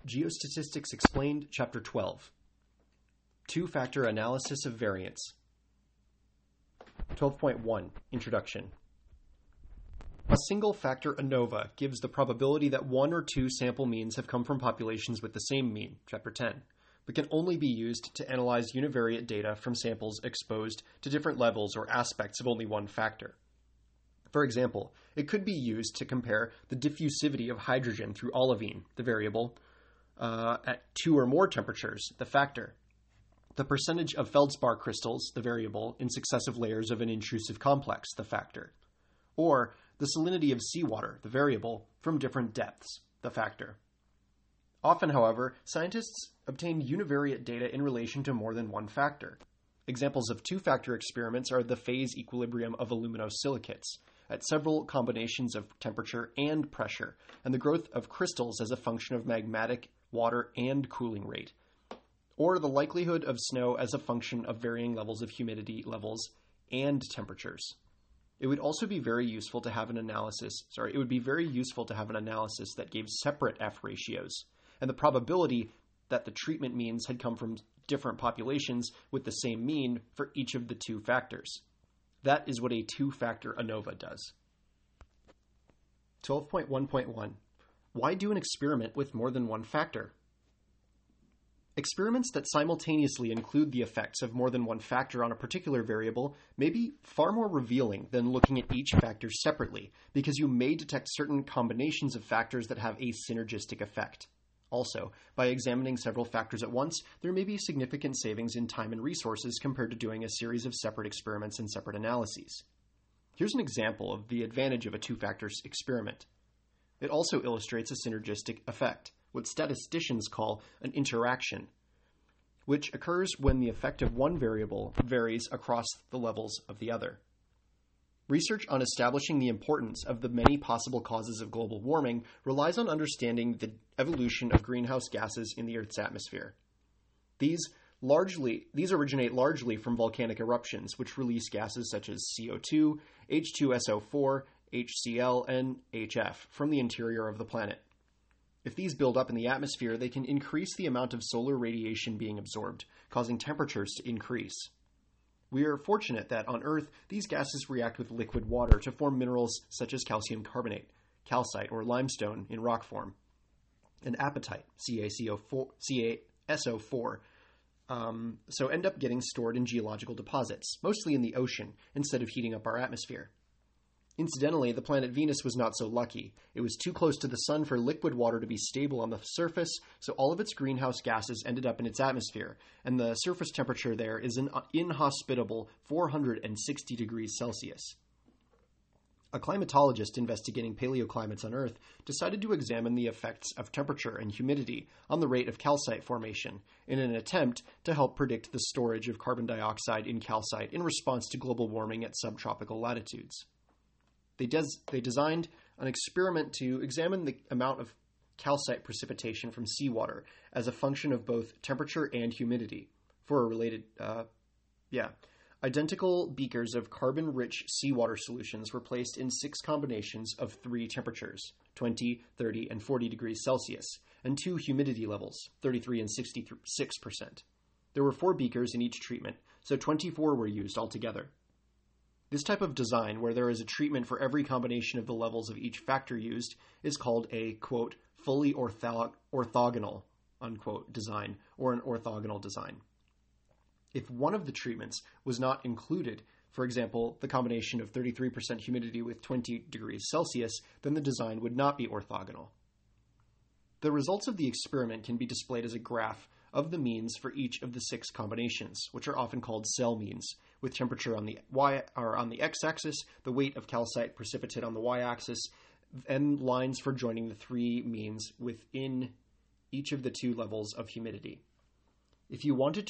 Geostatistics Explained, Chapter 12. Two-Factor Analysis of Variance. 12.1 Introduction. A single-factor ANOVA gives the probability that one or two sample means have come from populations with the same mean, Chapter 10, but can only be used to analyze univariate data from samples exposed to different levels or aspects of only one factor. For example, it could be used to compare the diffusivity of hydrogen through olivine, the variable, at two or more temperatures, the factor, the percentage of feldspar crystals, the variable, in successive layers of an intrusive complex, the factor, or the salinity of seawater, the variable, from different depths, the factor. Often, however, scientists obtain univariate data in relation to more than one factor. Examples of two-factor experiments are the phase equilibrium of aluminosilicates at several combinations of temperature and pressure, and the growth of crystals as a function of magmatic, water, and cooling rate, or the likelihood of snow as a function of varying levels of humidity levels and temperatures. It would also be very useful to have an analysis that gave separate F ratios and the probability that the treatment means had come from different populations with the same mean for each of the two factors. That is what a two-factor ANOVA does. 12.1.1 Why do an experiment with more than one factor? Experiments that simultaneously include the effects of more than one factor on a particular variable may be far more revealing than looking at each factor separately, because you may detect certain combinations of factors that have a synergistic effect. Also, by examining several factors at once, there may be significant savings in time and resources compared to doing a series of separate experiments and separate analyses. Here's an example of the advantage of a two-factor experiment. It also illustrates a synergistic effect, what statisticians call an interaction, which occurs when the effect of one variable varies across the levels of the other. Research on establishing the importance of the many possible causes of global warming relies on understanding the evolution of greenhouse gases in the Earth's atmosphere. These originate largely from volcanic eruptions, which release gases such as CO2, H2SO4, HCl, and HF from the interior of the planet. If these build up in the atmosphere, they can increase the amount of solar radiation being absorbed, causing temperatures to increase. We are fortunate that on Earth, these gases react with liquid water to form minerals such as calcium carbonate, calcite, or limestone in rock form, and apatite, CaSO4, so end up getting stored in geological deposits, mostly in the ocean, instead of heating up our atmosphere. Incidentally, the planet Venus was not so lucky. It was too close to the sun for liquid water to be stable on the surface, so all of its greenhouse gases ended up in its atmosphere, and the surface temperature there is an inhospitable 460 degrees Celsius. A climatologist investigating paleoclimates on Earth decided to examine the effects of temperature and humidity on the rate of calcite formation in an attempt to help predict the storage of carbon dioxide in calcite in response to global warming at subtropical latitudes. They designed an experiment to examine the amount of calcite precipitation from seawater as a function of both temperature and humidity. For a related, identical beakers of carbon-rich seawater solutions were placed in 6 combinations of 3 temperatures, 20, 30, and 40 degrees Celsius, and 2 humidity levels, 33 and 66%. There were 4 beakers in each treatment, so 24 were used altogether. This type of design, where there is a treatment for every combination of the levels of each factor used, is called a, quote, fully orthogonal, unquote, design, or an orthogonal design. If one of the treatments was not included, for example, the combination of 33% humidity with 20 degrees Celsius, then the design would not be orthogonal. The results of the experiment can be displayed as a graph of the means for each of the 6 combinations, which are often called cell means, with temperature on the x-axis, the weight of calcite precipitate on the y-axis, and lines for joining the 3 means within each of the 2 levels of humidity. If you wanted,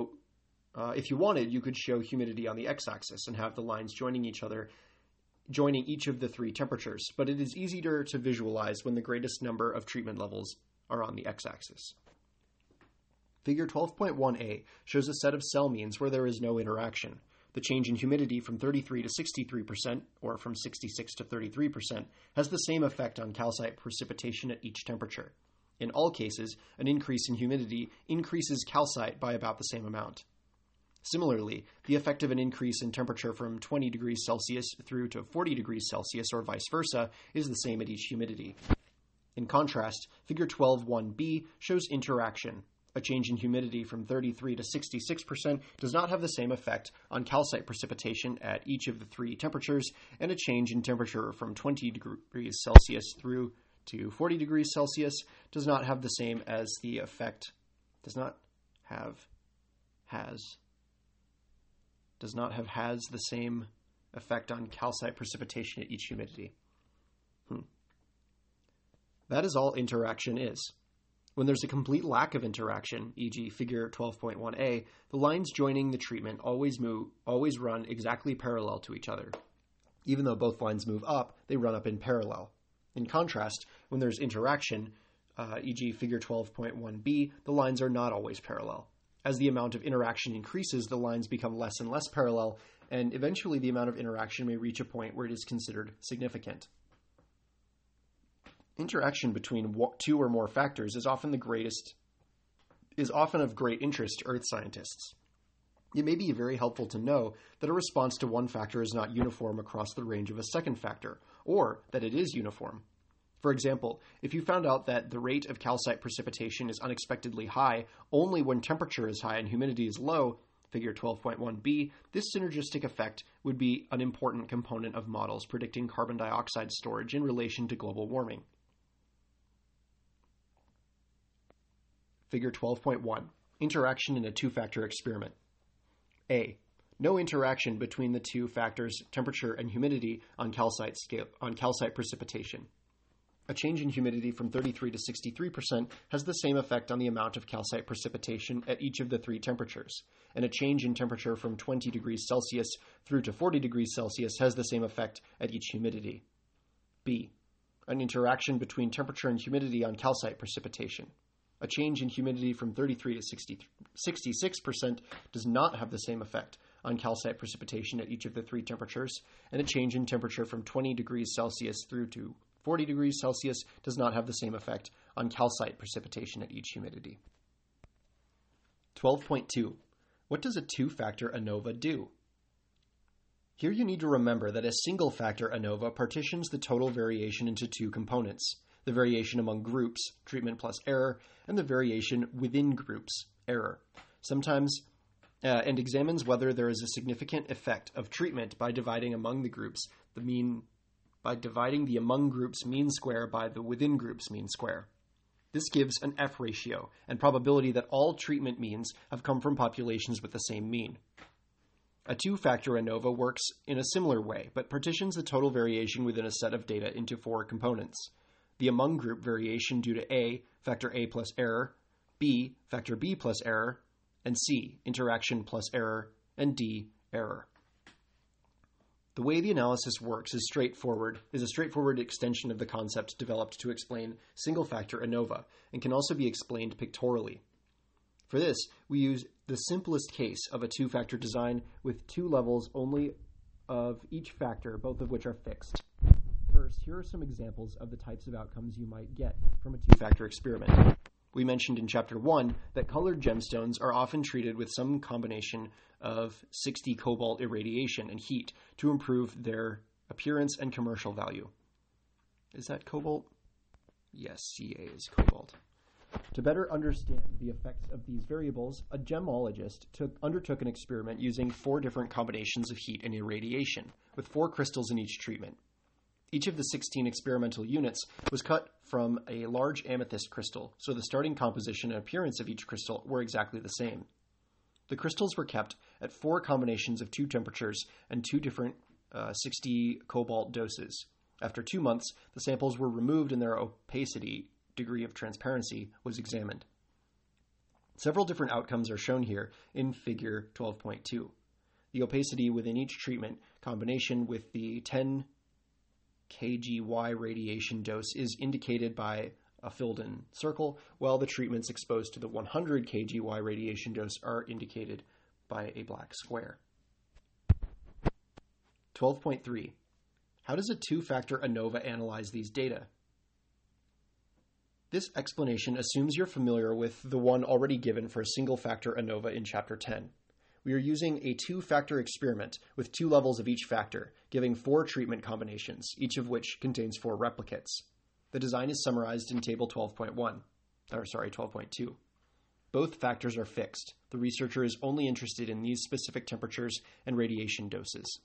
you could show humidity on the x-axis and have the lines joining each of the 3 temperatures, but it is easier to visualize when the greatest number of treatment levels are on the x-axis. Figure 12.1a shows a set of cell means where there is no interaction. The change in humidity from 33 to 63%, or from 66 to 33%, has the same effect on calcite precipitation at each temperature. In all cases, an increase in humidity increases calcite by about the same amount. Similarly, the effect of an increase in temperature from 20 degrees Celsius through to 40 degrees Celsius or vice versa is the same at each humidity. In contrast, figure 12.1b shows interaction. A change in humidity from 33 to 66% does not have the same effect on calcite precipitation at each of the three temperatures, and a change in temperature from 20 degrees Celsius through to 40 degrees Celsius does not have the same as the effect, has the same effect on calcite precipitation at each humidity. That is all interaction is. When there's a complete lack of interaction, e.g. figure 12.1a, the lines joining the treatment always run exactly parallel to each other. Even though both lines move up, they run up in parallel. In contrast, when there's interaction, e.g. figure 12.1b, the lines are not always parallel. As the amount of interaction increases, the lines become less and less parallel, and eventually the amount of interaction may reach a point where it is considered significant. Interaction between two or more factors is often of great interest to earth scientists. It may be very helpful to know that a response to one factor is not uniform across the range of a second factor, or that it is uniform. For example, if you found out that the rate of calcite precipitation is unexpectedly high only when temperature is high and humidity is low, figure 12.1b, this synergistic effect would be an important component of models predicting carbon dioxide storage in relation to global warming. Figure 12.1, interaction in a two-factor experiment. A. No interaction between the two factors, temperature and humidity, on calcite precipitation. A change in humidity from 33 to 63% has the same effect on the amount of calcite precipitation at each of the three temperatures, and a change in temperature from 20 degrees Celsius through to 40 degrees Celsius has the same effect at each humidity. B. An interaction between temperature and humidity on calcite precipitation. A change in humidity from 33 to 66% does not have the same effect on calcite precipitation at each of the three temperatures, and a change in temperature from 20 degrees Celsius through to 40 degrees Celsius does not have the same effect on calcite precipitation at each humidity. 12.2. What does a two-factor ANOVA do? Here you need to remember that a single-factor ANOVA partitions the total variation into two components: the variation among groups, treatment plus error, and the variation within groups, error. And examines whether there is a significant effect of treatment by dividing among the groups by dividing the among groups mean square by the within groups mean square. This gives an F ratio and probability that all treatment means have come from populations with the same mean. A two-factor ANOVA works in a similar way, but partitions the total variation within a set of data into four components: the among group variation due to A, factor A plus error, B, factor B plus error, and C, interaction plus error, and D, error. The way the analysis works is a straightforward extension of the concept developed to explain single-factor ANOVA, and can also be explained pictorially. For this, we use the simplest case of a two-factor design with two levels only of each factor, both of which are fixed. First, here are some examples of the types of outcomes you might get from a two-factor experiment. We mentioned in Chapter 1 that colored gemstones are often treated with some combination of 60 cobalt irradiation and heat to improve their appearance and commercial value. Is that cobalt? Yes, Ca is cobalt. To better understand the effects of these variables, a gemologist undertook an experiment using 4 different combinations of heat and irradiation, with 4 crystals in each treatment. Each of the 16 experimental units was cut from a large amethyst crystal, so the starting composition and appearance of each crystal were exactly the same. The crystals were kept at 4 combinations of 2 temperatures and 2 different 60 cobalt doses. After 2 months, the samples were removed and their opacity, degree of transparency, was examined. Several different outcomes are shown here in figure 12.2. The opacity within each treatment combination with the 10 kGy radiation dose is indicated by a filled-in circle, while the treatments exposed to the 100 kGy radiation dose are indicated by a black square. 12.3. How does a two-factor ANOVA analyze these data? This explanation assumes you're familiar with the one already given for a single-factor ANOVA in Chapter 10. We are using a two-factor experiment with 2 levels of each factor, giving 4 treatment combinations, each of which contains 4 replicates. The design is summarized in Table 12.2. Both factors are fixed. The researcher is only interested in these specific temperatures and radiation doses.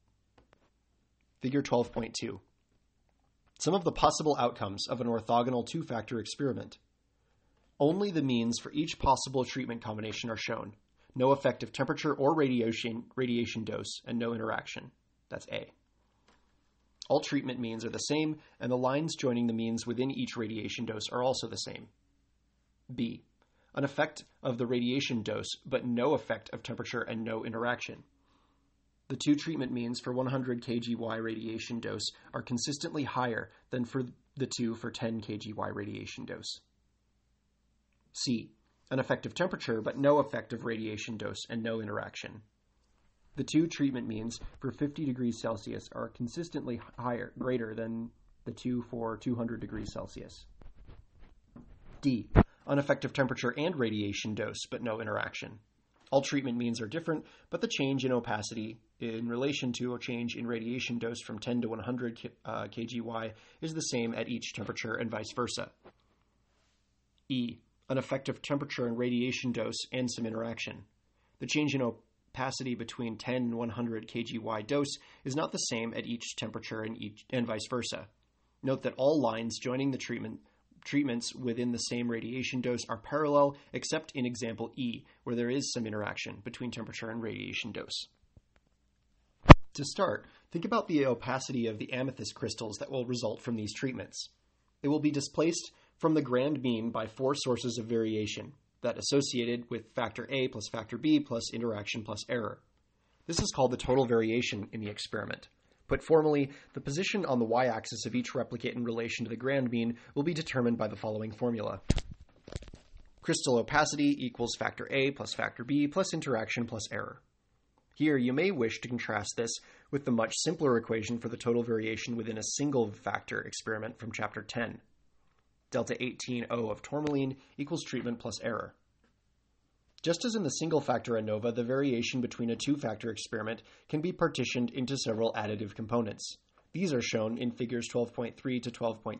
Figure 12.2. Some of the possible outcomes of an orthogonal two-factor experiment. Only the means for each possible treatment combination are shown. No effective temperature or radiation dose, and no interaction. That's A. All treatment means are the same, and the lines joining the means within each radiation dose are also the same. B. An effect of the radiation dose, but no effect of temperature and no interaction. The 2 treatment means for 100 kGy radiation dose are consistently higher than for the 2 for 10 kGy radiation dose. C. An effective temperature, but no effective radiation dose and no interaction. The 2 treatment means for 50 degrees Celsius are consistently greater than the 2 for 200 degrees Celsius. D. An effective temperature and radiation dose, but no interaction. All treatment means are different, but the change in opacity in relation to a change in radiation dose from 10 to 100 kGy is the same at each temperature and vice versa. E. An effective temperature and radiation dose and some interaction. The change in opacity between 10 and 100 kGy dose is not the same at each temperature and vice versa. Note that all lines joining the treatments within the same radiation dose are parallel, except in example E, where there is some interaction between temperature and radiation dose. To start, think about the opacity of the amethyst crystals that will result from these treatments. It will be displaced from the grand mean by 4 sources of variation, that associated with factor A plus factor B plus interaction plus error. This is called the total variation in the experiment. Put formally, the position on the y-axis of each replicate in relation to the grand mean will be determined by the following formula. Crystal opacity equals factor A plus factor B plus interaction plus error. Here, you may wish to contrast this with the much simpler equation for the total variation within a single factor experiment from Chapter 10. Delta 18O of tourmaline equals treatment plus error. Just as in the single-factor ANOVA, the variation between a two-factor experiment can be partitioned into several additive components. These are shown in figures 12.3 to 12.6.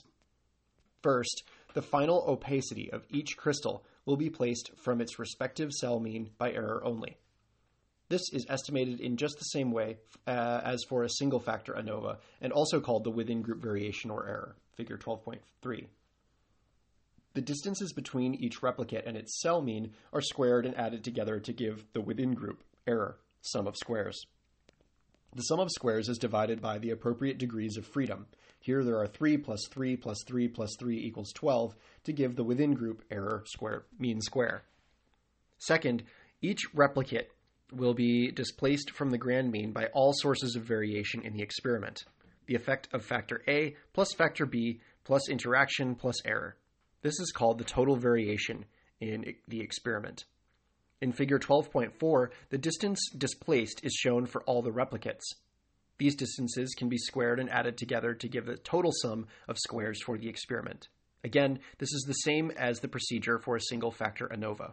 First, the final opacity of each crystal will be placed from its respective cell mean by error only. This is estimated in just the same way as for a single-factor ANOVA, and also called the within-group variation or error, figure 12.3. The distances between each replicate and its cell mean are squared and added together to give the within-group error, sum of squares. The sum of squares is divided by the appropriate degrees of freedom. Here there are 3 plus 3 plus 3 plus 3 equals 12 to give the within-group error mean square. Second, each replicate will be displaced from the grand mean by all sources of variation in the experiment. The effect of factor A plus factor B plus interaction plus error. This is called the total variation in the experiment. In figure 12.4, the distance displaced is shown for all the replicates. These distances can be squared and added together to give the total sum of squares for the experiment. Again, this is the same as the procedure for a single-factor ANOVA.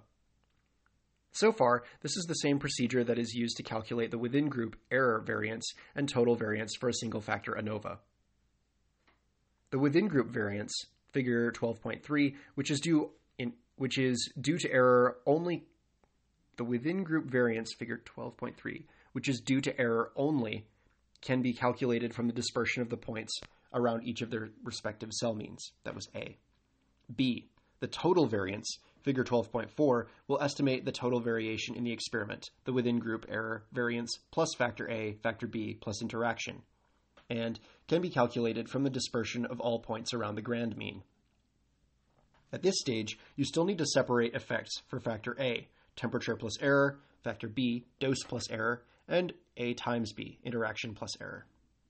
So far, this is the same procedure that is used to calculate the within-group error variance and total variance for a single-factor ANOVA. The within-group variance, figure 12.3, which is due to error only. The within-group variance, figure 12.3, which is due to error only, can be calculated from the dispersion of the points around each of their respective cell means. That was A. B. The total variance, figure 12.4, will estimate the total variation in the experiment, the within-group error variance plus factor A, factor B, plus interaction, and can be calculated from the dispersion of all points around the grand mean. At this stage, you still need to separate effects for factor A, temperature plus error, factor B, dose plus error, and A times B, interaction plus error.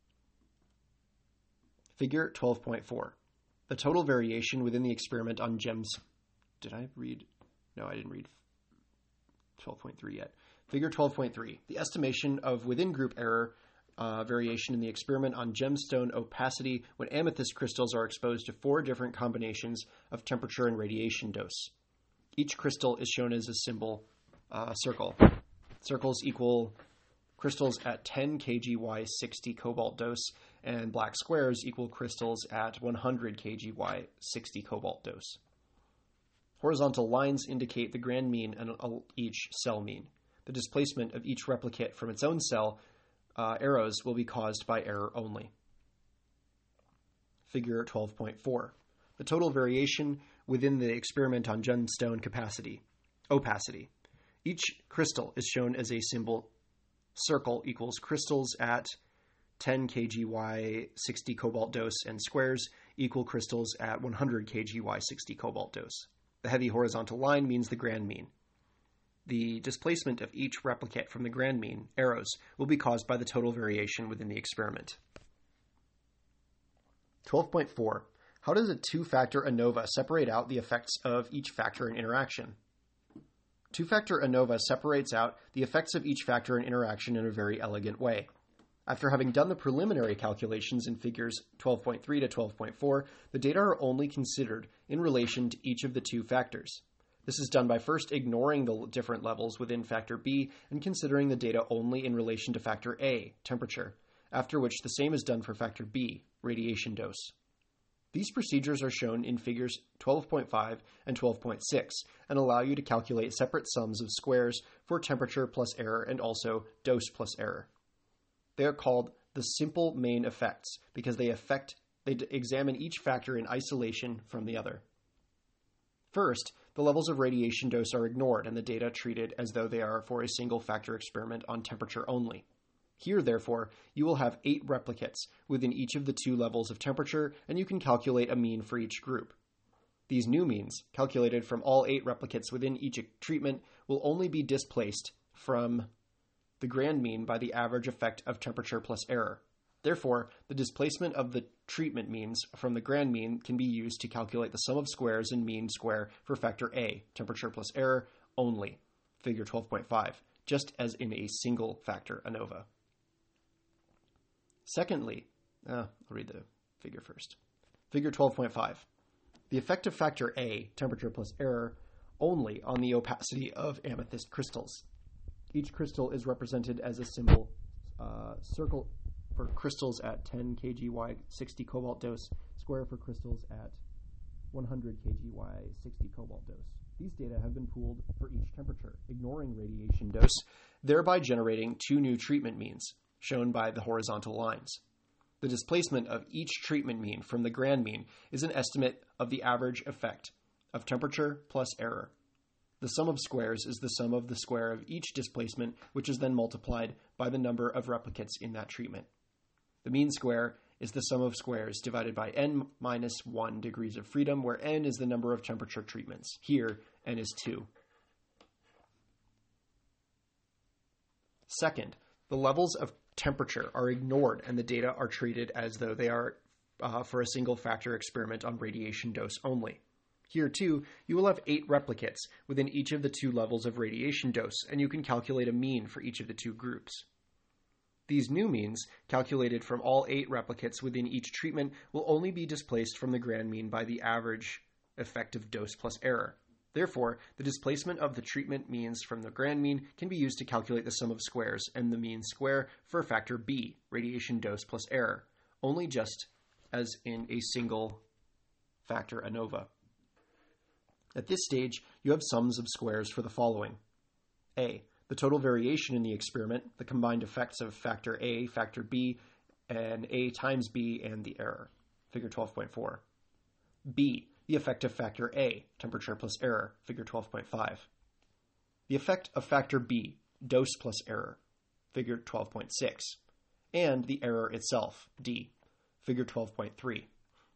Figure 12.4. The total variation within the experiment on GEMS. Did I read? No, I didn't read 12.3 yet. Figure 12.3. The estimation of within-group error variation in the experiment on gemstone opacity when amethyst crystals are exposed to 4 different combinations of temperature and radiation dose. Each crystal is shown as a symbol circle. Circles equal crystals at 10 kgy 60 cobalt dose, and black squares equal crystals at 100 kgy 60 cobalt dose. Horizontal lines indicate the grand mean and each cell mean. The displacement of each replicate from its own cell arrows will be caused by error only. Figure 12.4. The total variation within the experiment on gemstone opacity. Each crystal is shown as a symbol circle equals crystals at 10 kgy 60 cobalt dose, and squares equal crystals at 100 kgy 60 cobalt dose. The heavy horizontal line means the grand mean. The displacement of each replicate from the grand mean, arrows, will be caused by the total variation within the experiment. 12.4. How does a two-factor ANOVA separate out the effects of each factor in interaction? Two-factor ANOVA separates out the effects of each factor in interaction in a very elegant way. After having done the preliminary calculations in figures 12.3 to 12.4, the data are only considered in relation to each of the two factors. This is done by first ignoring the different levels within factor B and considering the data only in relation to factor A, temperature, after which the same is done for factor B, radiation dose. These procedures are shown in figures 12.5 and 12.6 and allow you to calculate separate sums of squares for temperature plus error and also dose plus error. They are called the simple main effects because they examine each factor in isolation from the other. First, the levels of radiation dose are ignored and the data treated as though they are for a single factor experiment on temperature only. Here, therefore, you will have 8 replicates within each of the 2 levels of temperature, and you can calculate a mean for each group. These new means, calculated from all 8 replicates within each treatment, will only be displaced from the grand mean by the average effect of temperature plus error. Therefore, the displacement of the treatment means from the grand mean can be used to calculate the sum of squares and mean square for factor A, temperature plus error, only, figure 12.5, just as in a single factor ANOVA. Secondly, I'll read the figure first. Figure 12.5. The effect of factor A, temperature plus error, only on the opacity of amethyst crystals. Each crystal is represented as a symbol circle for crystals at 10 kgy 60 cobalt dose, square for crystals at 100 kgy 60 cobalt dose. These data have been pooled for each temperature, ignoring radiation dose, thereby generating 2 new treatment means, shown by the horizontal lines. The displacement of each treatment mean from the grand mean is an estimate of the average effect of temperature plus error. The sum of squares is the sum of the square of each displacement, which is then multiplied by the number of replicates in that treatment. The mean square is the sum of squares divided by n minus 1 degrees of freedom, where n is the number of temperature treatments. Here, n is 2. Second, the levels of temperature are ignored and the data are treated as though they are for a single factor experiment on radiation dose only. Here, too, you will have 8 replicates within each of the 2 levels of radiation dose, and you can calculate a mean for each of the 2 groups. These new means, calculated from all 8 replicates within each treatment, will only be displaced from the grand mean by the average effect of dose plus error. Therefore, the displacement of the treatment means from the grand mean can be used to calculate the sum of squares and the mean square for factor B, radiation dose plus error, only just as in a single factor ANOVA. At this stage, you have sums of squares for the following. A, the total variation in the experiment, the combined effects of factor A, factor B, and A times B, and the error, figure 12.4. B, the effect of factor A, temperature plus error, figure 12.5. The effect of factor B, dose plus error, figure 12.6. And the error itself, D, figure 12.3.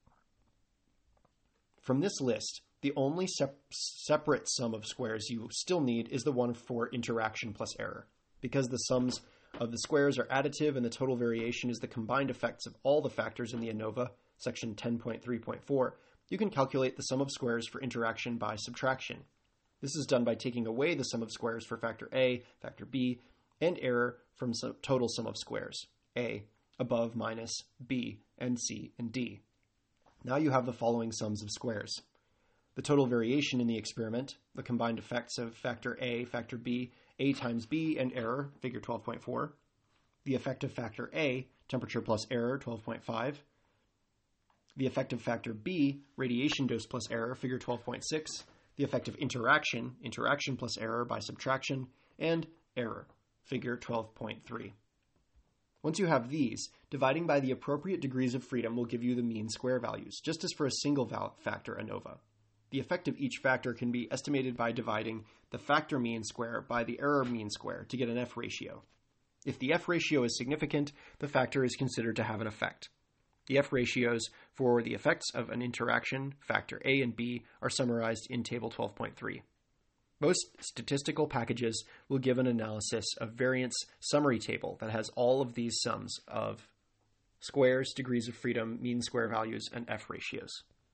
From this list, the only separate sum of squares you still need is the one for interaction plus error. Because the sums of the squares are additive and the total variation is the combined effects of all the factors in the ANOVA, section 10.3.4, you can calculate the sum of squares for interaction by subtraction. This is done by taking away the sum of squares for factor A, factor B, and error from total sum of squares, A above minus B and C and D. Now you have the following sums of squares. The total variation in the experiment, the combined effects of factor A, factor B, A times B, and error, figure 12.4. The effect of factor A, temperature plus error, 12.5. The effect of factor B, radiation dose plus error, figure 12.6. The effect of interaction, interaction plus error by subtraction, and error, figure 12.3. Once you have these, dividing by the appropriate degrees of freedom will give you the mean square values, just as for a single factor ANOVA. The effect of each factor can be estimated by dividing the factor mean square by the error mean square to get an F ratio. If the F ratio is significant, the factor is considered to have an effect. The F ratios for the effects of an interaction, factor A and B, are summarized in Table 12.3. Most statistical packages will give an analysis of variance summary table that has all of these sums of squares, degrees of freedom, mean square values, and F ratios.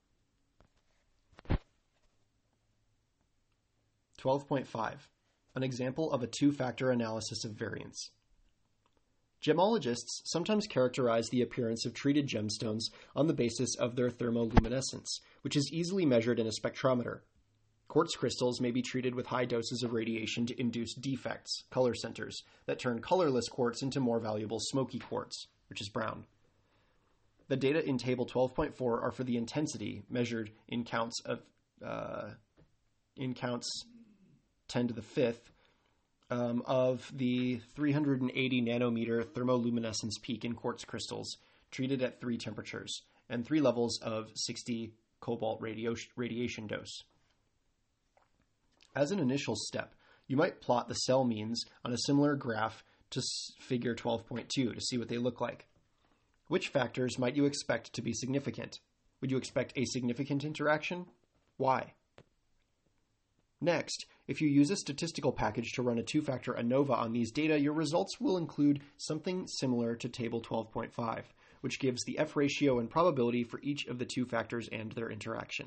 12.5. An example of a two-factor analysis of variance. Gemologists sometimes characterize the appearance of treated gemstones on the basis of their thermoluminescence, which is easily measured in a spectrometer. Quartz crystals may be treated with high doses of radiation to induce defects, color centers, that turn colorless quartz into more valuable smoky quartz, which is brown. The data in Table 12.4 are for the intensity measured in counts 10 to the fifth of the 380 nanometer thermoluminescence peak in quartz crystals treated at 3 temperatures and 3 levels of 60 cobalt radiation dose. As an initial step, you might plot the cell means on a similar graph to figure 12.2 to see what they look like. Which factors might you expect to be significant? Would you expect a significant interaction? Why? Next, if you use a statistical package to run a two-factor ANOVA on these data, your results will include something similar to Table 12.5, which gives the F ratio and probability for each of the two factors and their interaction.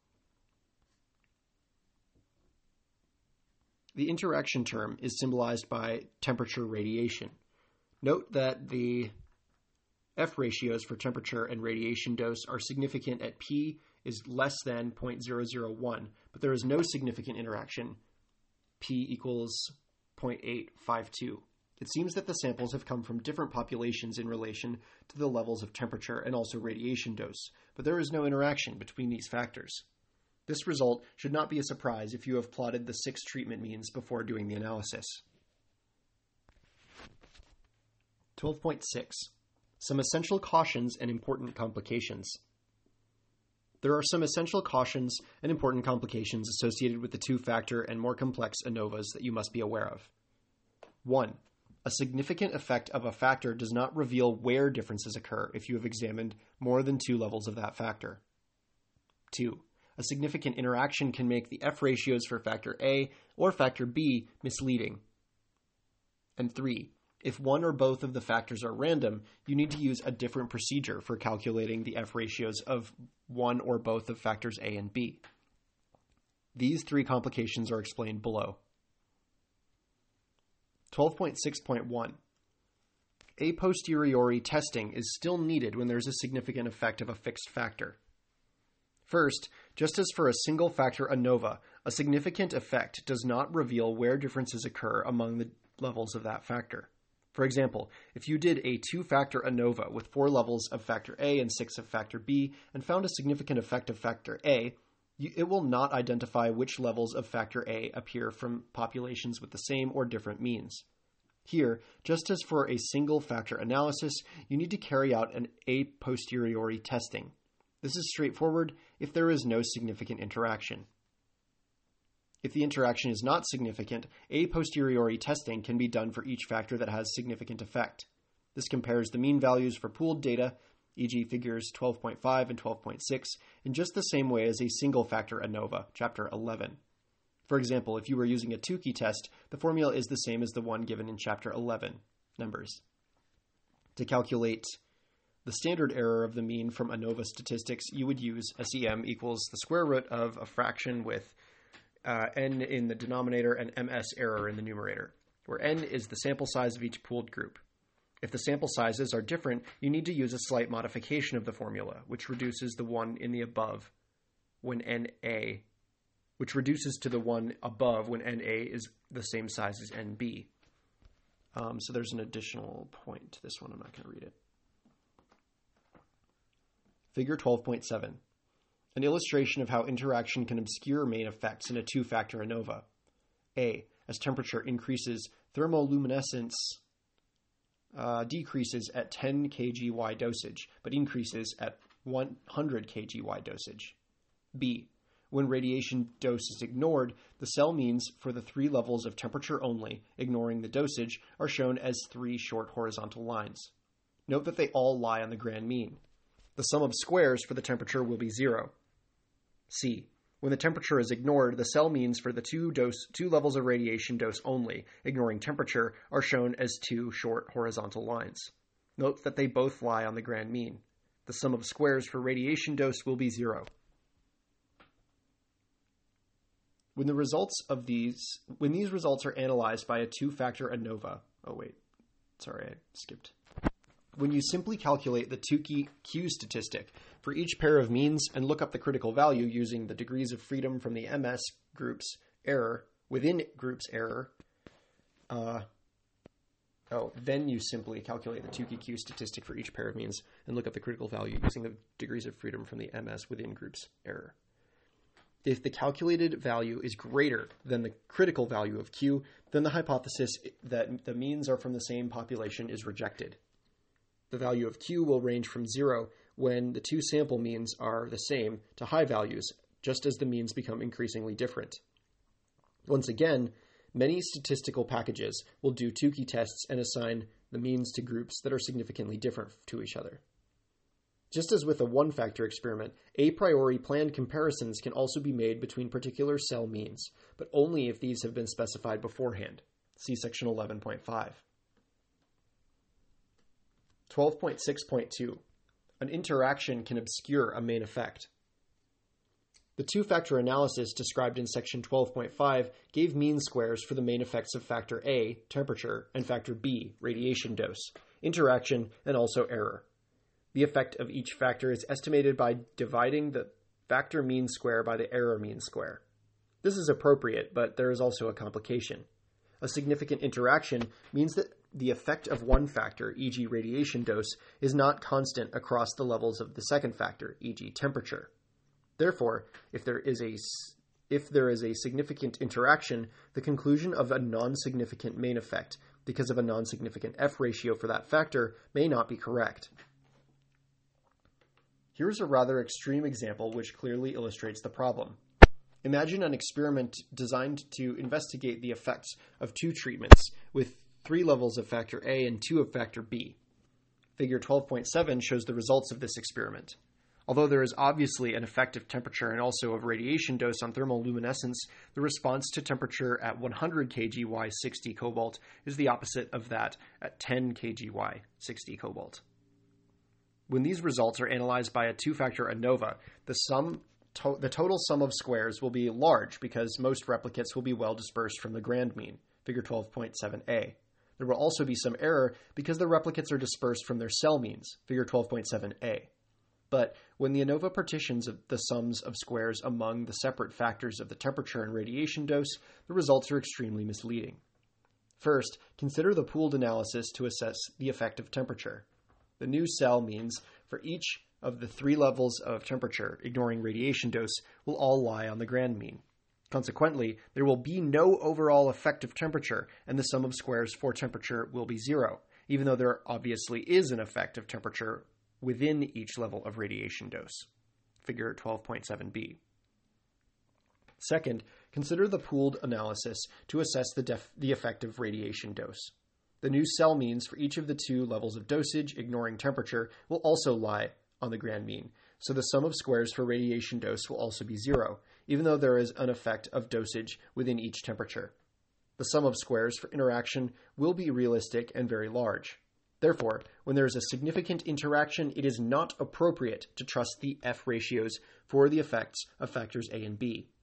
The interaction term is symbolized by temperature radiation. Note that the F ratios for temperature and radiation dose are significant at P is less than 0.001, but there is no significant interaction. P equals 0.852. It seems that the samples have come from different populations in relation to the levels of temperature and also radiation dose, but there is no interaction between these factors. This result should not be a surprise if you have plotted the 6 treatment means before doing the analysis. 12.6. Some essential cautions and important complications. There are some essential cautions and important complications associated with the two-factor and more complex ANOVAs that you must be aware of. 1. A significant effect of a factor does not reveal where differences occur if you have examined more than 2 levels of that factor. 2. A significant interaction can make the F ratios for factor A or factor B misleading. And 3. If one or both of the factors are random, you need to use a different procedure for calculating the F ratios of one or both of factors A and B. These 3 complications are explained below. 12.6.1. A posteriori testing is still needed when there's a significant effect of a fixed factor. First, just as for a single factor ANOVA, a significant effect does not reveal where differences occur among the levels of that factor. For example, if you did a 2-factor ANOVA with 4 levels of factor A and 6 of factor B and found a significant effect of factor A, it will not identify which levels of factor A appear from populations with the same or different means. Here, just as for a single factor analysis, you need to carry out an a posteriori testing. This is straightforward if there is no significant interaction. If the interaction is not significant, a posteriori testing can be done for each factor that has significant effect. This compares the mean values for pooled data, e.g. figures 12.5 and 12.6, in just the same way as a single factor ANOVA, chapter 11. For example, if you were using a Tukey test, the formula is the same as the one given in chapter 11, numbers. To calculate the standard error of the mean from ANOVA statistics, you would use SEM equals the square root of a fraction with n in the denominator and ms error in the numerator, where n is the sample size of each pooled group. If the sample sizes are different, you need to use a slight modification of the formula, which reduces the one in the above when NA, which reduces to the one above when NA is the same size as NB. So there's an additional point to this one. I'm not going to read it. Figure 12.7. An illustration of how interaction can obscure main effects in a two-factor ANOVA. A. As temperature increases, thermoluminescence decreases at 10 kg/Y dosage, but increases at 100 kg/Y dosage. B. When radiation dose is ignored, the cell means for the three levels of temperature only, ignoring the dosage, are shown as three short horizontal lines. Note that they all lie on the grand mean. The sum of squares for the temperature will be 0. C. When the temperature is ignored, the cell means for the two levels of radiation dose only, ignoring temperature, are shown as two short horizontal lines. Note that they both lie on the grand mean. The sum of squares for radiation dose will be 0. When these results are analyzed by a two-factor ANOVA, When you simply calculate the Tukey Q statistic for each pair of means and look up the critical value using the degrees of freedom from the MS group's error within group's error, then you simply calculate the Tukey Q statistic for each pair of means and look up the critical value using the degrees of freedom from the MS within group's error. If the calculated value is greater than the critical value of Q, then the hypothesis that the means are from the same population is rejected. The value of Q will range from 0 when the two sample means are the same to high values, just as the means become increasingly different. Once again, many statistical packages will do Tukey tests and assign the means to groups that are significantly different to each other. Just as with a one-factor experiment, a priori planned comparisons can also be made between particular cell means, but only if these have been specified beforehand. See section 11.5. 12.6.2. An interaction can obscure a main effect. The two-factor analysis described in section 12.5 gave mean squares for the main effects of factor A, temperature, and factor B, radiation dose, interaction, and also error. The effect of each factor is estimated by dividing the factor mean square by the error mean square. This is appropriate, but there is also a complication. A significant interaction means that the effect of one factor, e.g. radiation dose, is not constant across the levels of the second factor, e.g. temperature. Therefore, if there is a significant interaction, the conclusion of a non-significant main effect, because of a non-significant F ratio for that factor, may not be correct. Here's a rather extreme example which clearly illustrates the problem. Imagine an experiment designed to investigate the effects of two treatments with 3 levels of factor A and 2 of factor B. Figure 12.7 shows the results of this experiment. Although there is obviously an effect of temperature and also of radiation dose on thermoluminescence, the response to temperature at 100 kg/Y 60 cobalt is the opposite of that at 10 kg/Y 60 cobalt. When these results are analyzed by a two-factor ANOVA, the total sum of squares will be large because most replicates will be well dispersed from the grand mean, figure 12.7a. There will also be some error because the replicates are dispersed from their cell means, figure 12.7a. But when the ANOVA partitions the sums of squares among the separate factors of the temperature and radiation dose, the results are extremely misleading. First, consider the pooled analysis to assess the effect of temperature. The new cell means for each of the 3 levels of temperature, ignoring radiation dose, will all lie on the grand mean. Consequently, there will be no overall effect of temperature, and the sum of squares for temperature will be 0, even though there obviously is an effect of temperature within each level of radiation dose. Figure 12.7b. Second, consider the pooled analysis to assess the effect of radiation dose. The new cell means for each of the 2 levels of dosage, ignoring temperature, will also lie on the grand mean, so the sum of squares for radiation dose will also be 0, even though there is an effect of dosage within each temperature. The sum of squares for interaction will be realistic and very large. Therefore, when there is a significant interaction, it is not appropriate to trust the F ratios for the effects of factors A and B.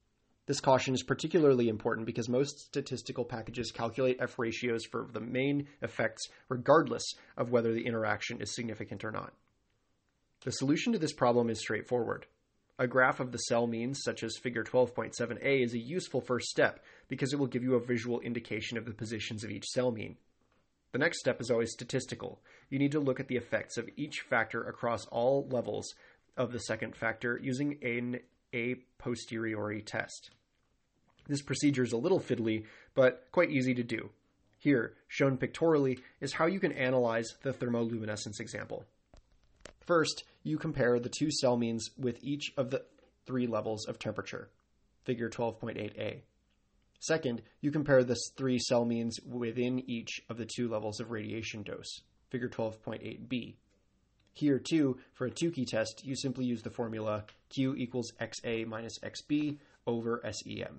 This caution is particularly important because most statistical packages calculate F ratios for the main effects regardless of whether the interaction is significant or not. The solution to this problem is straightforward. A graph of the cell means, such as figure 12.7a, is a useful first step because it will give you a visual indication of the positions of each cell mean. The next step is always statistical. You need to look at the effects of each factor across all levels of the second factor using an a posteriori test. This procedure is a little fiddly, but quite easy to do. Here, shown pictorially, is how you can analyze the thermoluminescence example. First, you compare the two cell means with each of the three levels of temperature, figure 12.8a. Second, you compare the three cell means within each of the two levels of radiation dose, figure 12.8b. Here, too, for a Tukey test, you simply use the formula Q equals XA minus XB over SEM.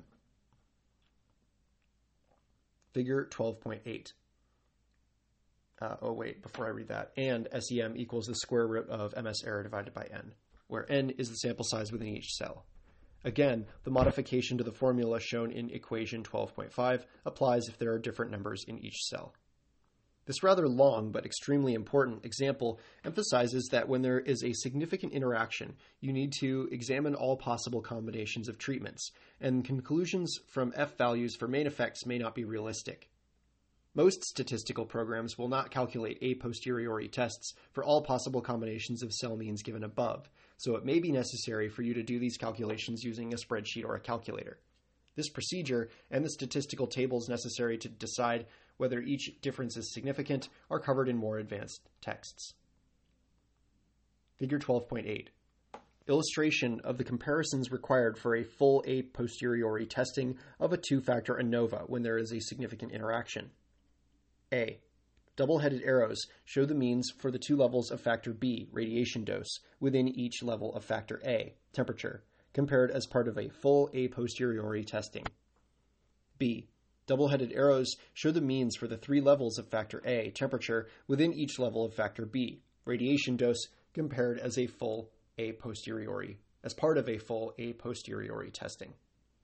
Figure 12.8. Before I read that. And SEM equals the square root of MS error divided by N, where N is the sample size within each cell. Again, the modification to the formula shown in equation 12.5 applies if there are different numbers in each cell. This rather long but extremely important example emphasizes that when there is a significant interaction, you need to examine all possible combinations of treatments, and conclusions from F values for main effects may not be realistic. Most statistical programs will not calculate a posteriori tests for all possible combinations of cell means given above, so it may be necessary for you to do these calculations using a spreadsheet or a calculator. This procedure and the statistical tables necessary to decide whether each difference is significant are covered in more advanced texts. Figure 12.8. Illustration of the comparisons required for a full a posteriori testing of a two-factor ANOVA when there is a significant interaction. A. Double-headed arrows show the means for the two levels of factor B, radiation dose, within each level of factor A, temperature, compared as part of a full a posteriori testing. B. Double-headed arrows show the means for the three levels of factor A, temperature, within each level of factor B, radiation dose, compared as a full a posteriori, as part of a full a posteriori testing.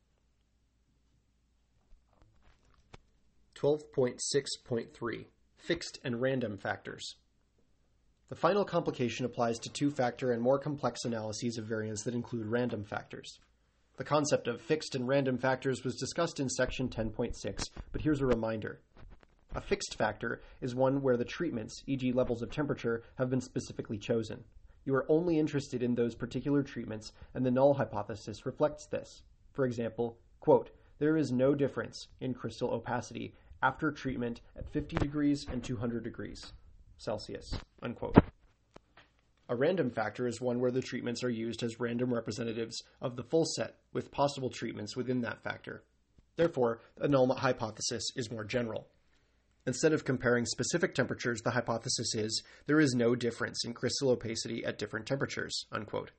12.6.3. Fixed and random factors. The final complication applies to two-factor and more complex analyses of variance that include random factors. The concept of fixed and random factors was discussed in section 10.6, but here's a reminder. A fixed factor is one where the treatments, e.g. levels of temperature, have been specifically chosen. You are only interested in those particular treatments, and the null hypothesis reflects this. For example, quote, there is no difference in crystal opacity after treatment at 50 degrees and 200 degrees Celsius, unquote. A random factor is one where the treatments are used as random representatives of the full set with possible treatments within that factor. Therefore, the null hypothesis is more general. Instead of comparing specific temperatures, the hypothesis is there is no difference in crystal opacity at different temperatures, unquote.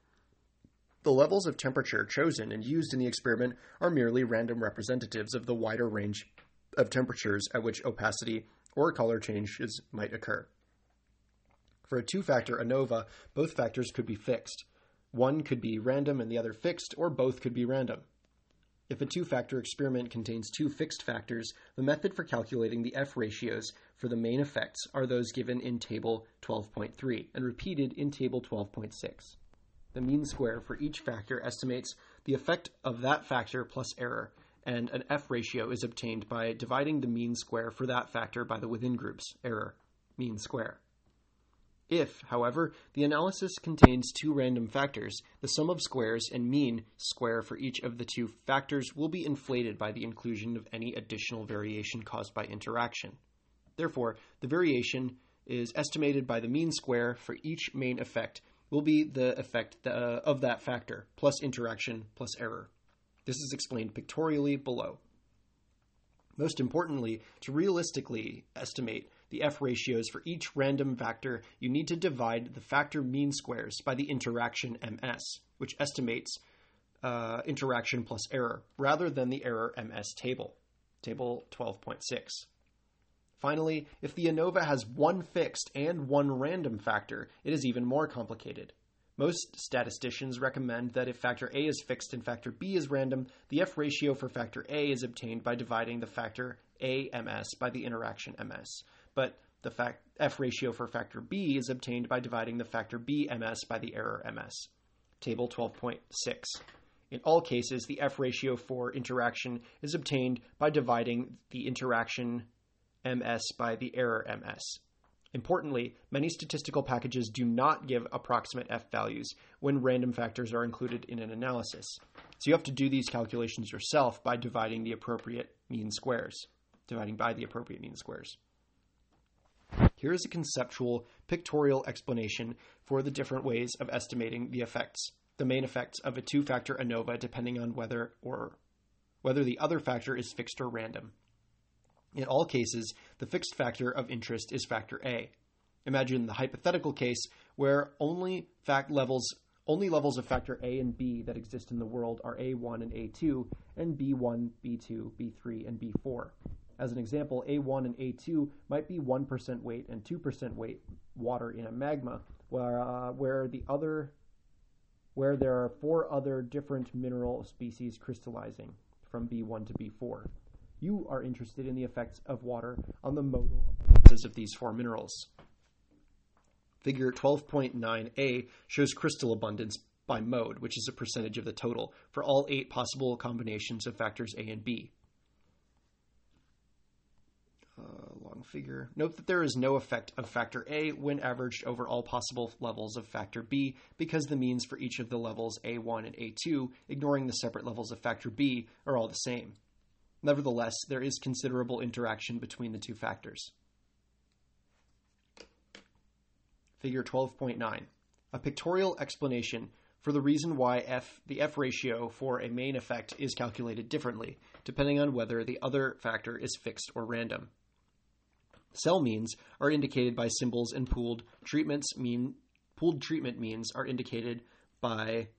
The levels of temperature chosen and used in the experiment are merely random representatives of the wider range of temperatures at which opacity or color changes might occur. For a two-factor ANOVA, both factors could be fixed. One could be random and the other fixed, or both could be random. If a two-factor experiment contains two fixed factors, the method for calculating the F ratios for the main effects are those given in Table 12.3 and repeated in Table 12.6. The mean square for each factor estimates the effect of that factor plus error, and an F ratio is obtained by dividing the mean square for that factor by the within group's error, mean square. If, however, the analysis contains two random factors, the sum of squares and mean square for each of the two factors will be inflated by the inclusion of any additional variation caused by interaction. Therefore, the variation is estimated by the mean square for each main effect will be the effect of that factor, plus interaction plus error. This is explained pictorially below. Most importantly, to realistically estimate the F ratios for each random factor, you need to divide the factor mean squares by the interaction MS, which estimates interaction plus error, rather than the error MS table, Table 12.6. Finally, if the ANOVA has one fixed and one random factor, it is even more complicated. Most statisticians recommend that if factor A is fixed and factor B is random, the F ratio for factor A is obtained by dividing the factor A ms by the interaction ms. But the F ratio for factor B is obtained by dividing the factor B ms by the error ms. Table 12.6. In all cases, the F ratio for interaction is obtained by dividing the interaction ms by the error ms. Importantly, many statistical packages do not give approximate F values when random factors are included in an analysis. So you have to do these calculations yourself by dividing by the appropriate mean squares. Here is a conceptual, pictorial explanation for the different ways of estimating the main effects of a two-factor ANOVA depending on whether the other factor is fixed or random. In all cases, the fixed factor of interest is factor A. Imagine the hypothetical case where only levels of factor A and B that exist in the world are A1 and A2, and B1, B2, B3, and B4. As an example, A1 and A2 might be 1% weight and 2% weight water in a magma, where there are 4 other different mineral species crystallizing from B1 to B4. You are interested in the effects of water on the modal abundances of these 4 minerals. Figure 12.9a shows crystal abundance by mode, which is a percentage of the total, for all 8 possible combinations of factors A and B. Long figure. Note that there is no effect of factor A when averaged over all possible levels of factor B, because the means for each of the levels A1 and A2, ignoring the separate levels of factor B, are all the same. Nevertheless, there is considerable interaction between the two factors. Figure 12.9. A pictorial explanation for the reason why the F ratio for a main effect is calculated differently, depending on whether the other factor is fixed or random. Cell means are indicated by symbols, and pooled treatment means are indicated by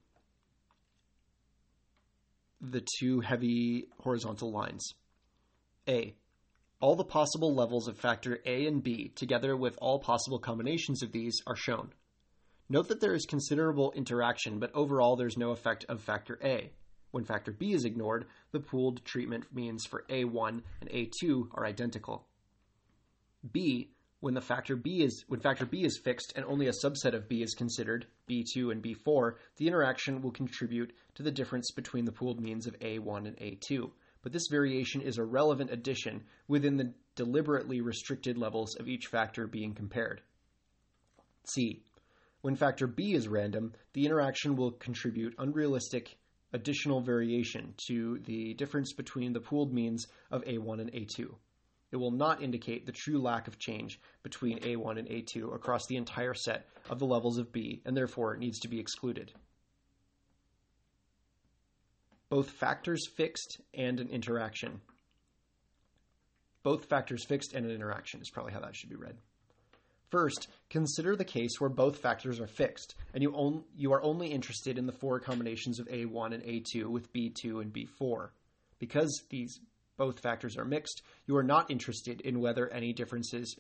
the 2 heavy horizontal lines. A. All the possible levels of factor A and B, together with all possible combinations of these, are shown. Note that there is considerable interaction, but overall there's no effect of factor A. When factor B is ignored, the pooled treatment means for A1 and A2 are identical. B. When factor B is fixed and only a subset of B is considered, B2 and B4, the interaction will contribute to the difference between the pooled means of A1 and A2. But this variation is a relevant addition within the deliberately restricted levels of each factor being compared. C. When factor B is random, the interaction will contribute unrealistic additional variation to the difference between the pooled means of A1 and A2. It will not indicate the true lack of change between A1 and A2 across the entire set of the levels of B, and therefore it needs to be excluded. Both factors fixed and an interaction. Both factors fixed and an interaction is probably how that should be read. First, consider the case where both factors are fixed, and you are only interested in the 4 combinations of A1 and A2 with B2 and B4. Because both factors are mixed, you are not interested in whether any differences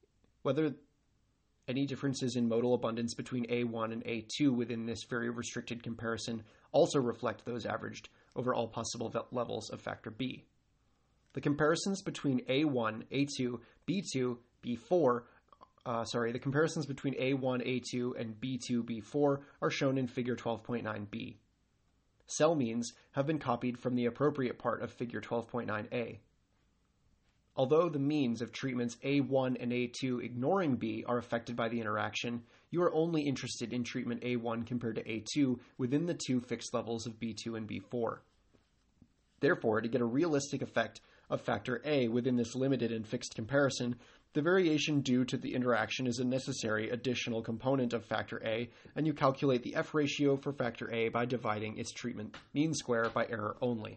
in modal abundance between A1 and A2 within this very restricted comparison also reflect those averaged over all possible levels of factor B. The comparisons between A1, A2, B2, B4 the comparisons between A1, A2, and B2, B4 are shown in figure 12.9b. Cell means have been copied from the appropriate part of figure 12.9a. Although the means of treatments A1 and A2 ignoring B are affected by the interaction, you are only interested in treatment A1 compared to A2 within the 2 fixed levels of B2 and B4. Therefore, to get a realistic effect of factor A within this limited and fixed comparison, the variation due to the interaction is a necessary additional component of factor A, and you calculate the F ratio for factor A by dividing its treatment mean square by error only.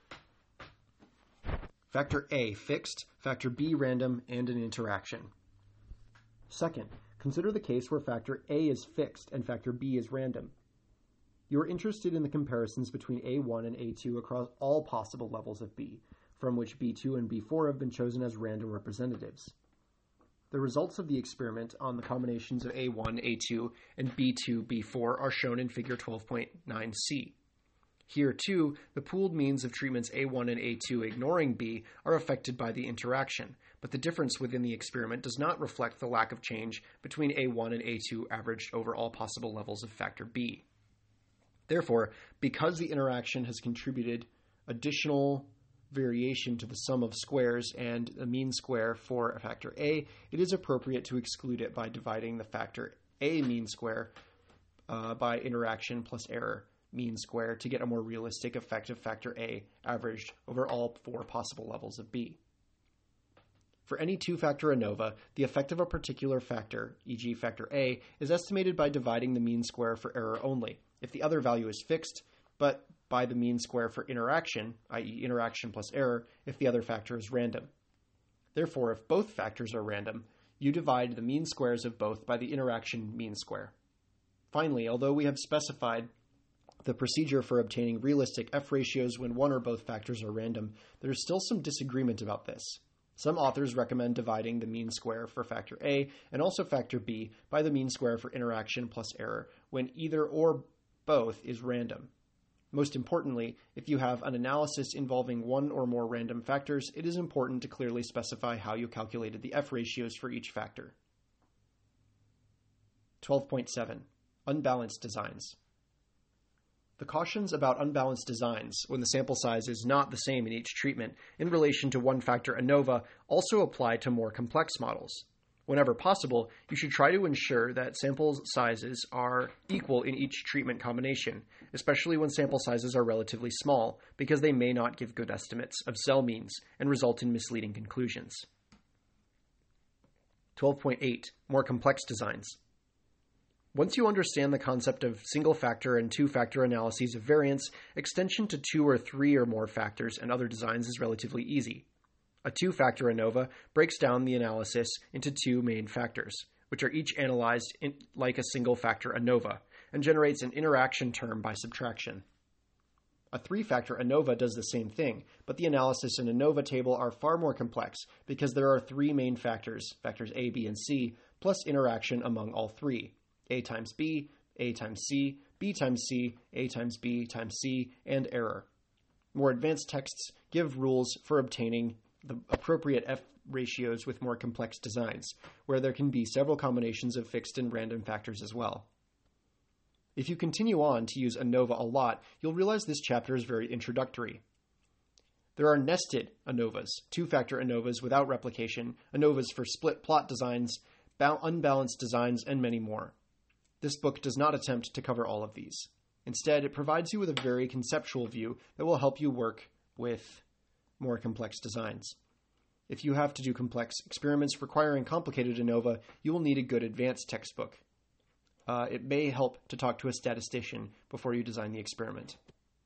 Factor A fixed, factor B random, and an interaction. Second, consider the case where factor A is fixed and factor B is random. You are interested in the comparisons between A1 and A2 across all possible levels of B, from which B2 and B4 have been chosen as random representatives. The results of the experiment on the combinations of A1, A2, and B2, B4 are shown in figure 12.9c. Here, too, the pooled means of treatments A1 and A2 ignoring B are affected by the interaction, but the difference within the experiment does not reflect the lack of change between A1 and A2 averaged over all possible levels of factor B. Therefore, because the interaction has contributed additional variation to the sum of squares and the mean square for a factor A, it is appropriate to exclude it by dividing the factor A mean square by interaction plus error mean square to get a more realistic effect of factor A averaged over all 4 possible levels of B. For any two-factor ANOVA, the effect of a particular factor, e.g. factor A, is estimated by dividing the mean square for error only, if the other value is fixed, but by the mean square for interaction, i.e. interaction plus error, if the other factor is random. Therefore, if both factors are random, you divide the mean squares of both by the interaction mean square. Finally, although we have specified the procedure for obtaining realistic F ratios when one or both factors are random, there is still some disagreement about this. Some authors recommend dividing the mean square for factor A and also factor B by the mean square for interaction plus error when either or both is random. Most importantly, if you have an analysis involving one or more random factors, it is important to clearly specify how you calculated the F ratios for each factor. 12.7. Unbalanced designs. The cautions about unbalanced designs, when the sample size is not the same in each treatment, in relation to one-factor ANOVA, also apply to more complex models. Whenever possible, you should try to ensure that sample sizes are equal in each treatment combination, especially when sample sizes are relatively small, because they may not give good estimates of cell means and result in misleading conclusions. 12.8. More complex designs. Once you understand the concept of single-factor and two-factor analyses of variance, extension to 2 or 3 or more factors and other designs is relatively easy. A two-factor ANOVA breaks down the analysis into 2 main factors, which are each analyzed like a single-factor ANOVA, and generates an interaction term by subtraction. A 3-factor ANOVA does the same thing, but the analysis and ANOVA table are far more complex because there are 3 main factors, factors A, B, and C, plus interaction among all 3. A times B, A times C, B times C, A times B times C, and error. More advanced texts give rules for obtaining the appropriate F ratios with more complex designs, where there can be several combinations of fixed and random factors as well. If you continue on to use ANOVA a lot, you'll realize this chapter is very introductory. There are nested ANOVAs, two-factor ANOVAs without replication, ANOVAs for split plot designs, unbalanced designs, and many more. This book does not attempt to cover all of these. Instead, it provides you with a very conceptual view that will help you work with more complex designs. If you have to do complex experiments requiring complicated ANOVA, you will need a good advanced textbook. It may help to talk to a statistician before you design the experiment.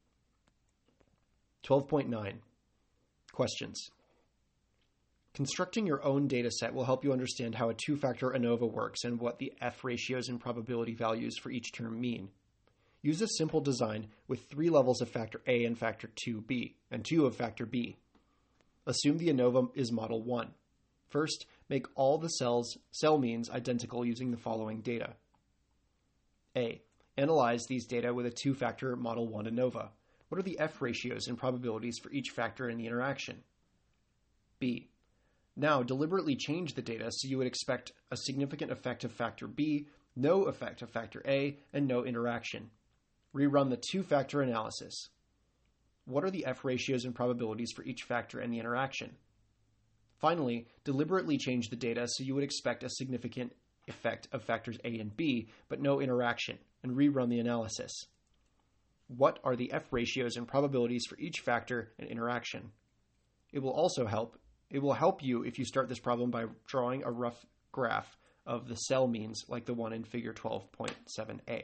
12.9. Questions. Constructing your own dataset will help you understand how a two-factor ANOVA works and what the F ratios and probability values for each term mean. Use a simple design with 3 levels of factor A and factor 2B, and 2 of factor B. Assume the ANOVA is model 1. First, make all the cell means identical using the following data. A. Analyze these data with a two-factor model 1 ANOVA. What are the F ratios and probabilities for each factor in the interaction? B. Now, deliberately change the data so you would expect a significant effect of factor B, no effect of factor A, and no interaction. Rerun the two-factor analysis. What are the F ratios and probabilities for each factor and the interaction? Finally, deliberately change the data so you would expect a significant effect of factors A and B, but no interaction, and rerun the analysis. What are the F ratios and probabilities for each factor and interaction? It will help you if you start this problem by drawing a rough graph of the cell means like the one in figure 12.7a.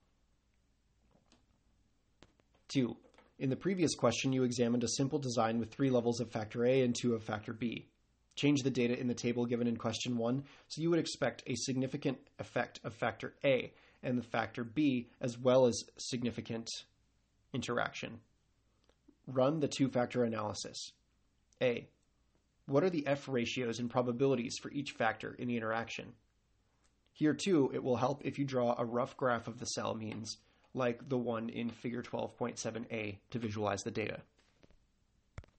2. In the previous question, you examined a simple design with 3 levels of factor A and 2 of factor B. Change the data in the table given in question 1 so you would expect a significant effect of factor A and the factor B as well as significant interaction. Run the two-factor analysis. A. What are the F ratios and probabilities for each factor in the interaction? Here too, it will help if you draw a rough graph of the cell means, like the one in figure 12.7a, to visualize the data.